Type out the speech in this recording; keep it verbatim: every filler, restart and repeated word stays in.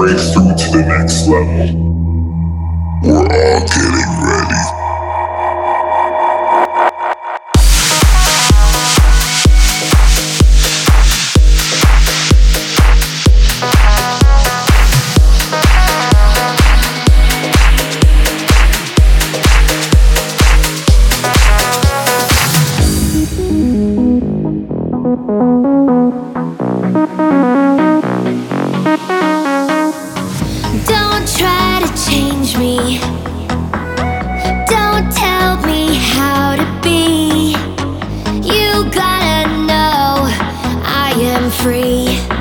break through to the next level. We're all getting ready. Don't try to change me. Don't tell me how to be. You gotta know I am free.